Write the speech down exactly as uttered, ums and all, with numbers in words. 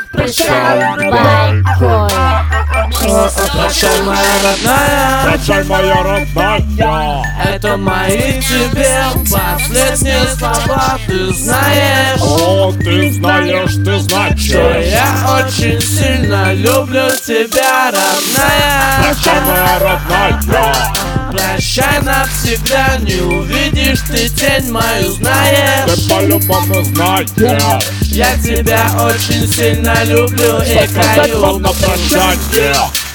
Прощай, байкой. Прощай, моя родная, Прощай, моя родная. это мои тебе последние слова. Ты знаешь, О, ты знаешь, ты знаешь, что я очень сильно люблю тебя, родная. Прощай, моя родная. Прощай навсегда, не увидишь ты тень мою, знаешь. Ты по-любому знаешь. Я тебя очень сильно люблю и Сказать каю. вам на прощанье.